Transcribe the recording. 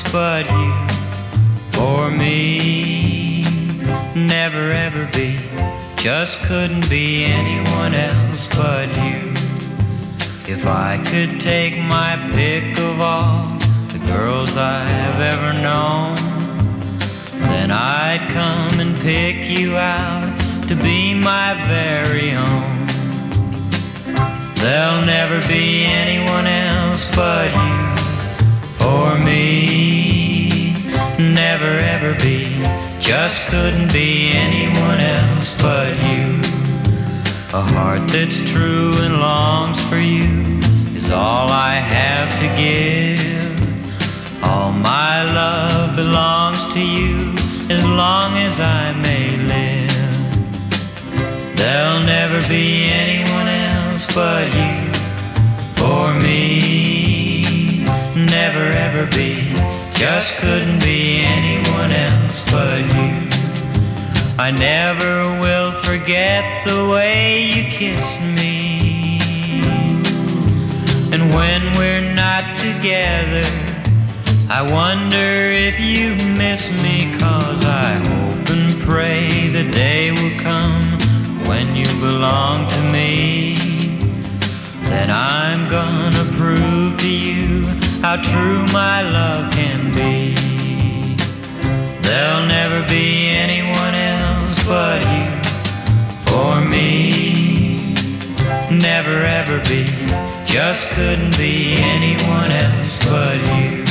but you. For me, never ever be, just couldn't be anyone else but you. If I could take my pick of all the girls I've ever known, then I'd come and pick you out to be my very own. There'll never be anyone else but you. For me, never ever be, just couldn't be anyone else but you. A heart that's true and longs for you is all I have to give. All my love belongs to you as long as I may live. There'll never be anyone else but you. For me, never ever be, just couldn't be anyone else but you. I never will forget the way you kissed me, and when we're not together, I wonder if you miss me. 'Cause I hope and pray the day will come when you belong to me. Then I'm gonna prove to you how true my love can be. There'll never be anyone else but you. For me, never ever be, just couldn't be anyone else but you.